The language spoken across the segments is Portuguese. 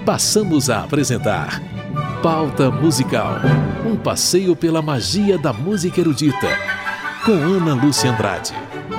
passamos a apresentar Pauta Musical, um passeio pela magia da música erudita, com Ana Lúcia Andrade.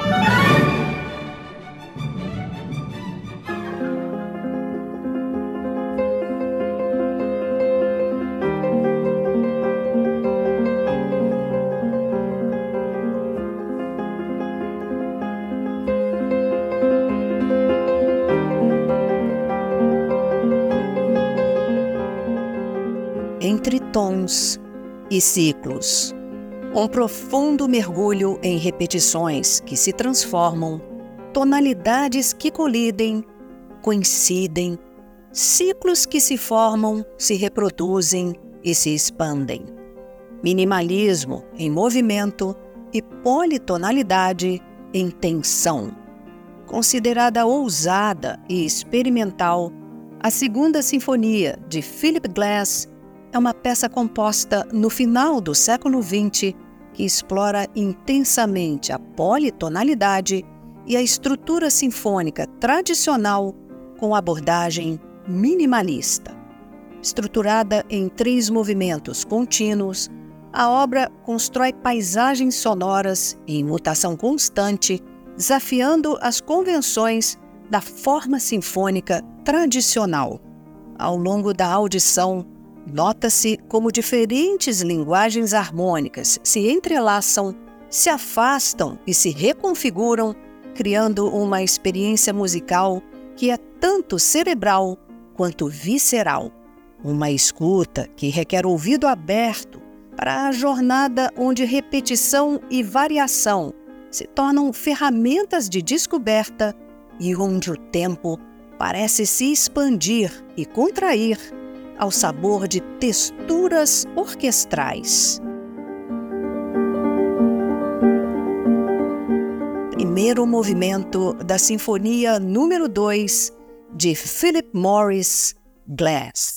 Entre tons e ciclos. Um profundo mergulho em repetições que se transformam, tonalidades que colidem, coincidem, ciclos que se formam, se reproduzem e se expandem. Minimalismo em movimento e politonalidade em tensão. Considerada ousada e experimental, a Segunda Sinfonia de Philip Glass é uma peça composta no final do século XX que explora intensamente a politonalidade e a estrutura sinfônica tradicional com abordagem minimalista. Estruturada em 3 movimentos contínuos, a obra constrói paisagens sonoras em mutação constante, desafiando as convenções da forma sinfônica tradicional. Ao longo da audição, nota-se como diferentes linguagens harmônicas se entrelaçam, se afastam e se reconfiguram, criando uma experiência musical que é tanto cerebral quanto visceral. Uma escuta que requer ouvido aberto para a jornada onde repetição e variação se tornam ferramentas de descoberta e onde o tempo parece se expandir e contrair ao sabor de texturas orquestrais. Primeiro movimento da Sinfonia número 2 de Philip Morris Glass.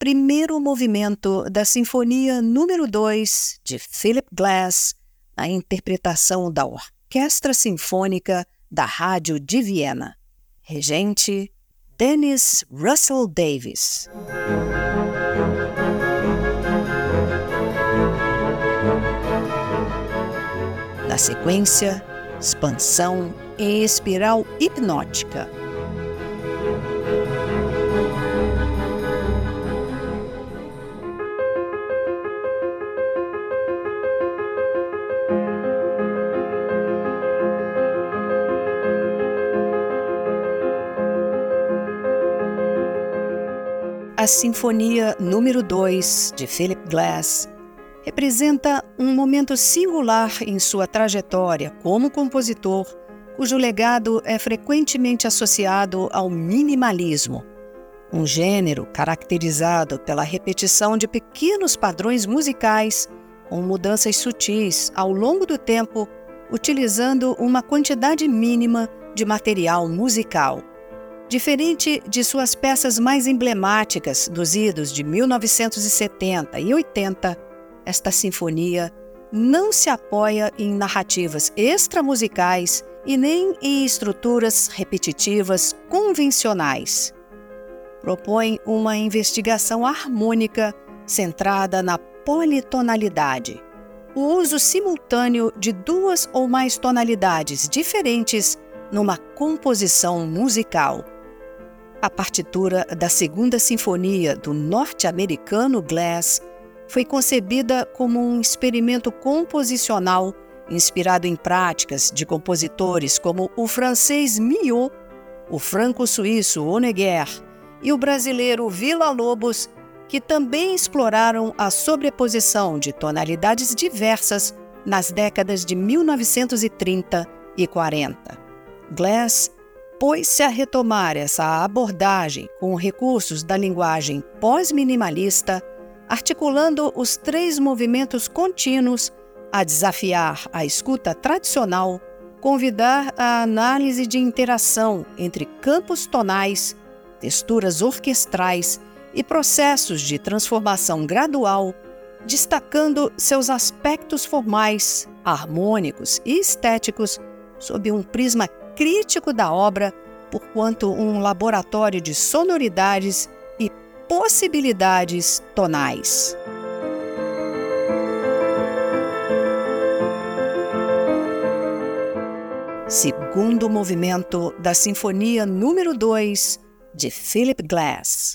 primeiro movimento da Sinfonia número 2 de Philip Glass, na interpretação da Orquestra Sinfônica da Rádio de Viena. Regente Dennis Russell Davies. Na sequência, expansão em espiral hipnótica. A Sinfonia número 2 de Philip Glass representa um momento singular em sua trajetória como compositor, cujo legado é frequentemente associado ao minimalismo, um gênero caracterizado pela repetição de pequenos padrões musicais com mudanças sutis ao longo do tempo, utilizando uma quantidade mínima de material musical. Diferente de suas peças mais emblemáticas dos idos de 1970 e 80, esta sinfonia não se apoia em narrativas extramusicais e nem em estruturas repetitivas convencionais. Propõe uma investigação harmônica centrada na politonalidade, o uso simultâneo de duas ou mais tonalidades diferentes numa composição musical. A partitura da Segunda Sinfonia do norte-americano Glass foi concebida como um experimento composicional inspirado em práticas de compositores como o francês Milhaud, o franco-suíço Honegger e o brasileiro Villa-Lobos, que também exploraram a sobreposição de tonalidades diversas nas décadas de 1930 e 40. Glass pôs-se a retomar essa abordagem com recursos da linguagem pós-minimalista, articulando os 3 movimentos contínuos a desafiar a escuta tradicional, convidar a análise de interação entre campos tonais, texturas orquestrais e processos de transformação gradual, destacando seus aspectos formais, harmônicos e estéticos sob um prisma crítico da obra, porquanto um laboratório de sonoridades e possibilidades tonais. Segundo movimento da Sinfonia número 2 de Philip Glass.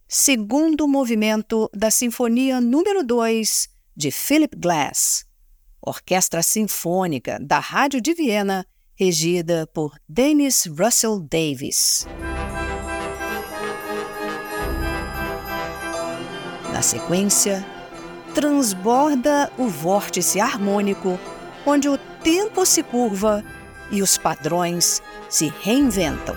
segundo movimento da Sinfonia número 2 de Philip Glass, Orquestra Sinfônica da Rádio de Viena, regida por Dennis Russell Davies. Na sequência, transborda o vórtice harmônico, onde o tempo se curva e os padrões se reinventam.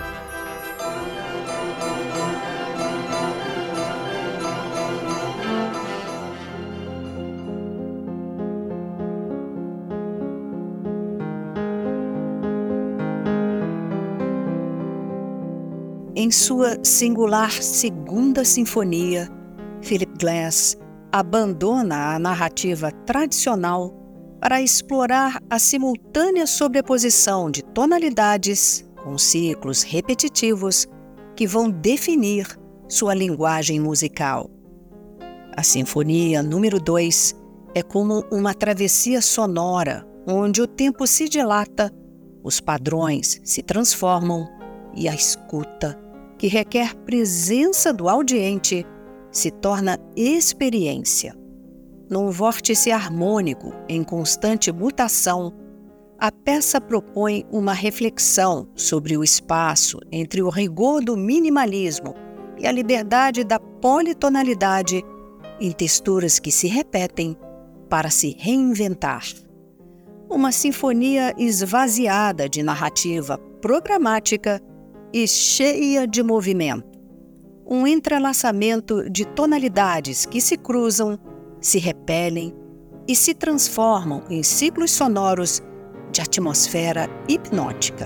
Em sua singular segunda sinfonia, Philip Glass abandona a narrativa tradicional para explorar a simultânea sobreposição de tonalidades com ciclos repetitivos que vão definir sua linguagem musical. A Sinfonia número 2 é como uma travessia sonora onde o tempo se dilata, os padrões se transformam e a escuta, que requer presença do audiente, se torna experiência. Num vórtice harmônico em constante mutação, a peça propõe uma reflexão sobre o espaço entre o rigor do minimalismo e a liberdade da politonalidade em texturas que se repetem para se reinventar. Uma sinfonia esvaziada de narrativa programática e cheia de movimento. Um entrelaçamento de tonalidades que se cruzam, se repelem e se transformam em ciclos sonoros de atmosfera hipnótica.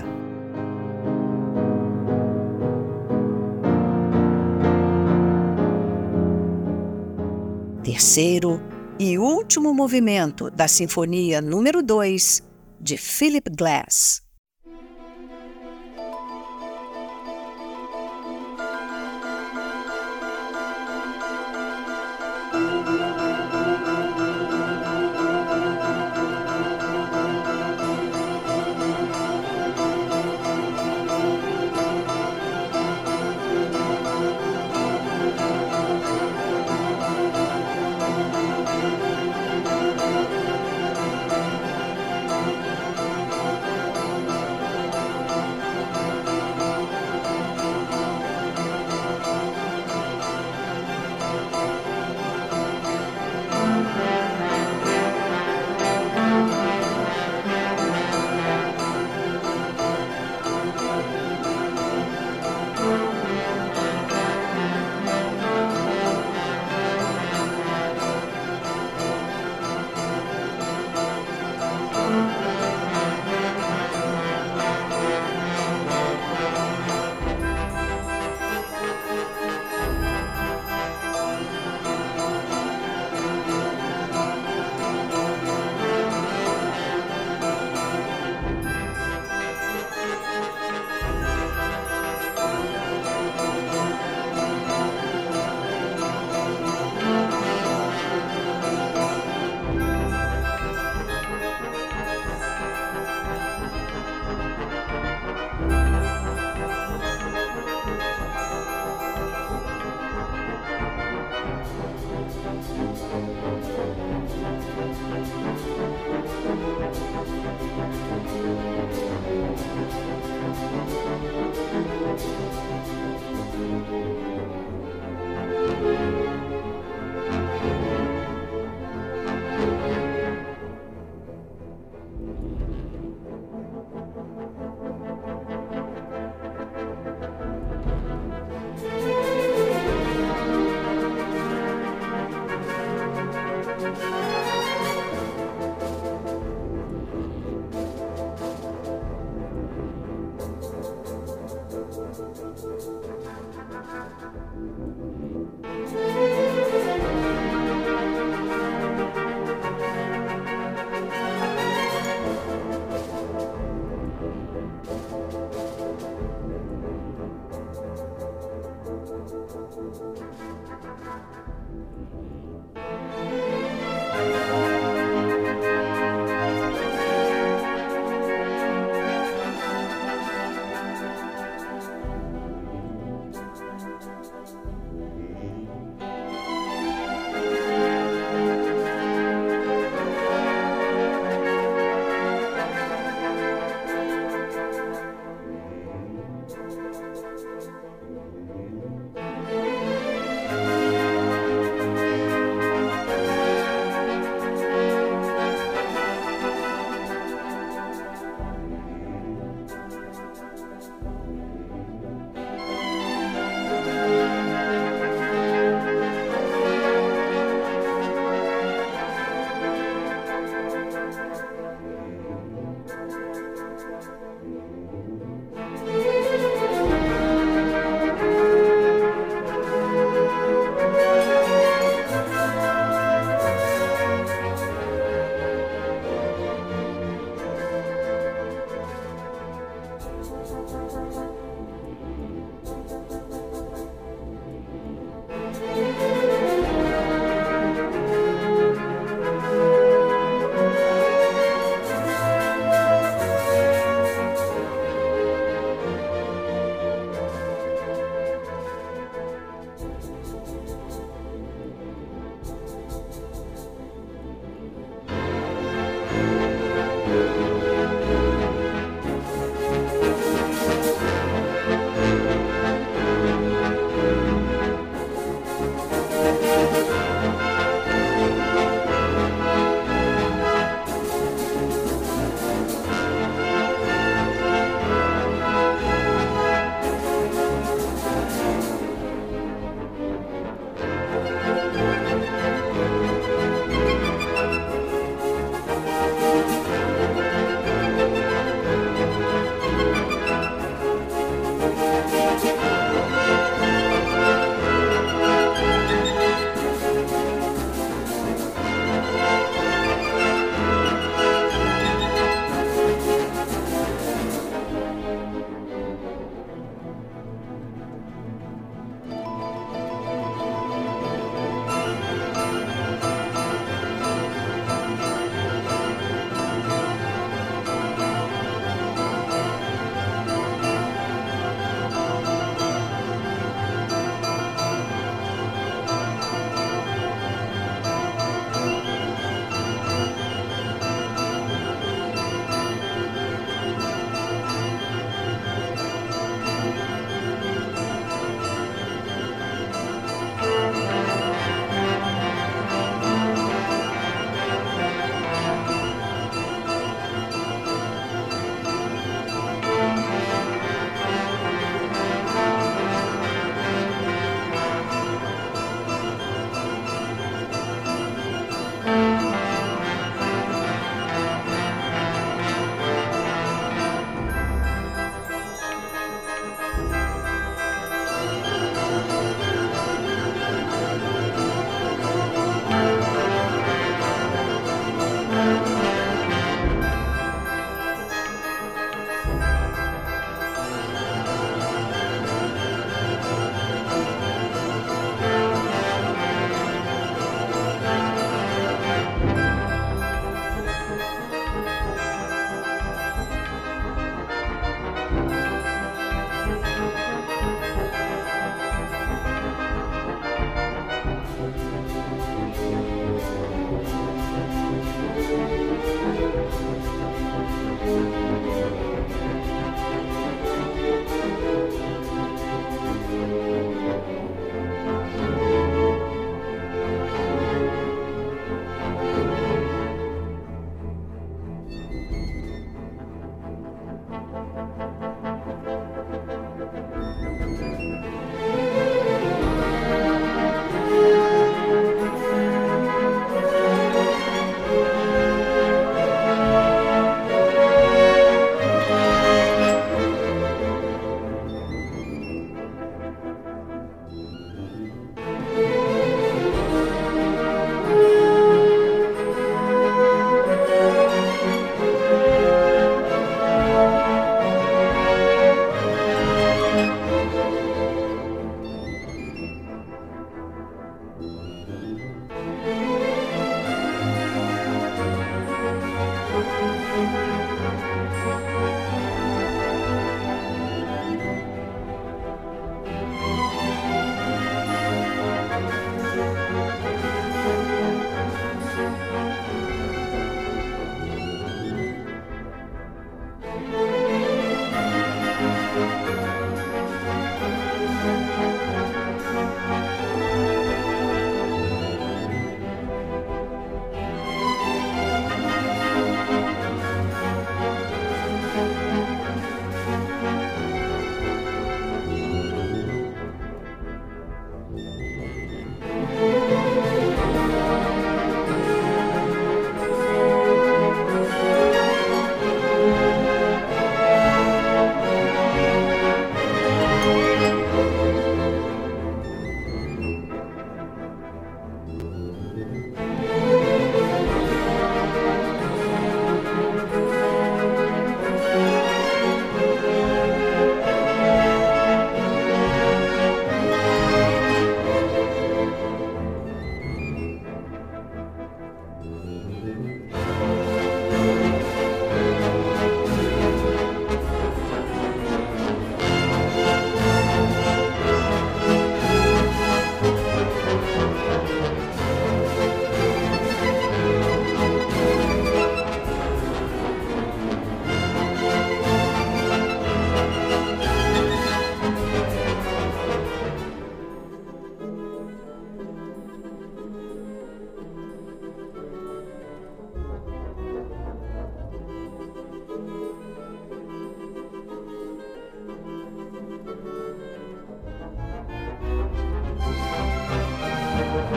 Terceiro e último movimento da Sinfonia número 2 de Philip Glass.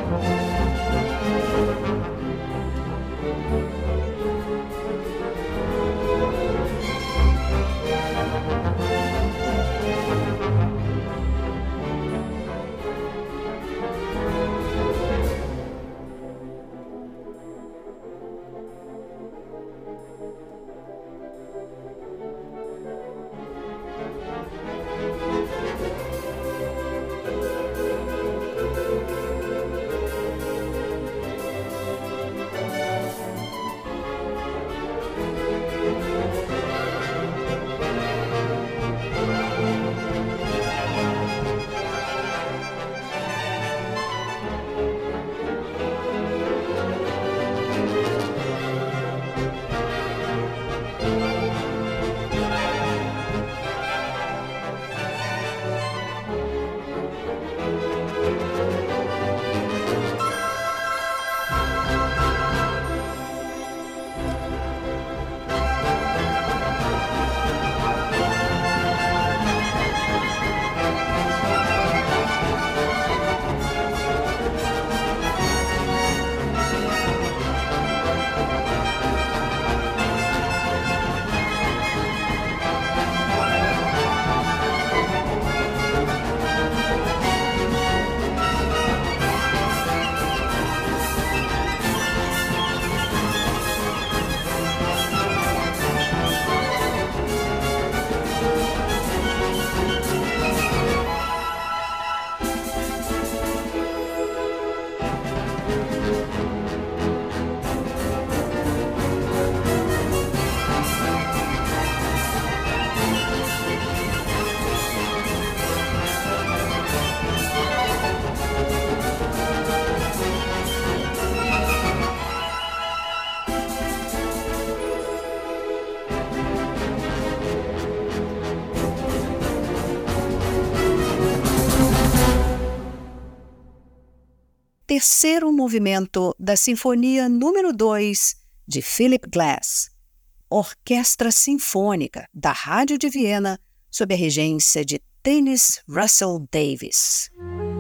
Terceiro movimento da Sinfonia número 2 de Philip Glass, Orquestra Sinfônica da Rádio de Viena, sob a regência de Dennis Russell Davies.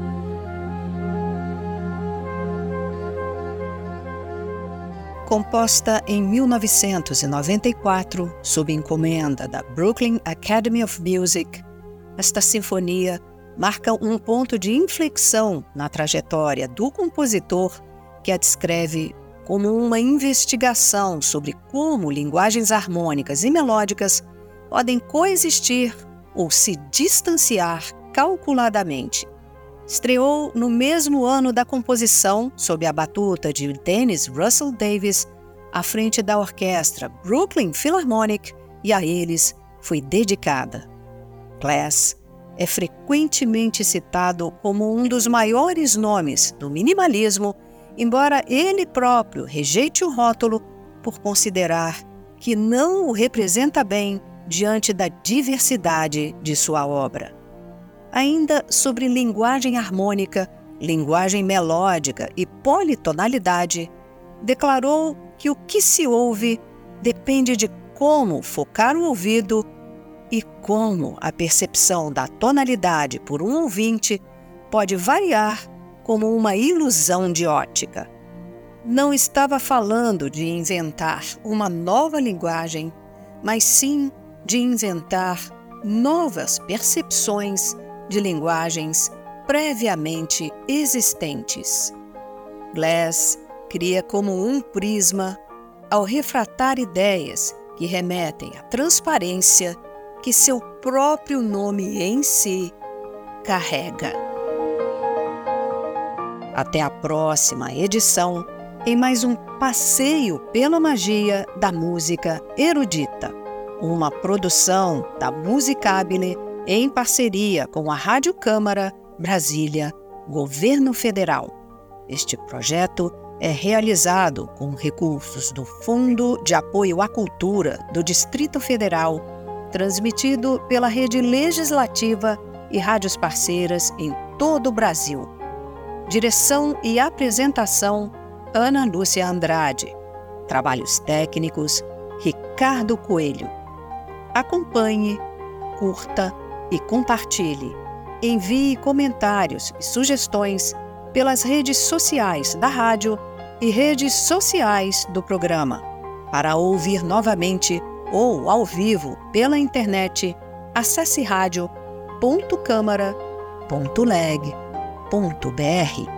Composta em 1994, sob encomenda da Brooklyn Academy of Music, esta sinfonia marca um ponto de inflexão na trajetória do compositor que a descreve como uma investigação sobre como linguagens harmônicas e melódicas podem coexistir ou se distanciar calculadamente. Estreou no mesmo ano da composição, sob a batuta de Dennis Russell Davies, à frente da orquestra Brooklyn Philharmonic, e a eles foi dedicada. Glass é frequentemente citado como um dos maiores nomes do minimalismo, embora ele próprio rejeite o rótulo por considerar que não o representa bem diante da diversidade de sua obra. Ainda sobre linguagem harmônica, linguagem melódica e politonalidade, declarou que o que se ouve depende de como focar o ouvido e como a percepção da tonalidade por um ouvinte pode variar como uma ilusão de ótica. Não estava falando de inventar uma nova linguagem, mas sim de inventar novas percepções de linguagens previamente existentes. Glass cria como um prisma ao refratar ideias que remetem à transparência que seu próprio nome em si carrega. Até a próxima edição, em mais um passeio pela magia da música erudita, uma produção da Musicabile em parceria com a Rádio Câmara, Brasília, Governo Federal. Este projeto é realizado com recursos do Fundo de Apoio à Cultura do Distrito Federal, transmitido pela Rede Legislativa e rádios parceiras em todo o Brasil. Direção e apresentação, Ana Lúcia Andrade. Trabalhos técnicos, Ricardo Coelho. Acompanhe, curta e compartilhe. Envie comentários e sugestões pelas redes sociais da rádio e redes sociais do programa. Para ouvir novamente ou ao vivo pela internet, acesse radio.câmara.leg.br.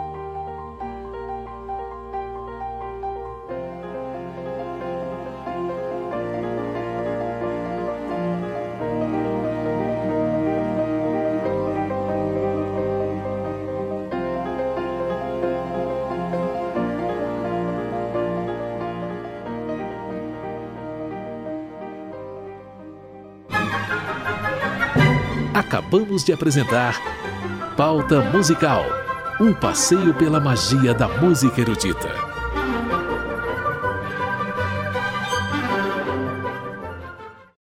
Acabamos de apresentar Pauta Musical, um passeio pela magia da música erudita.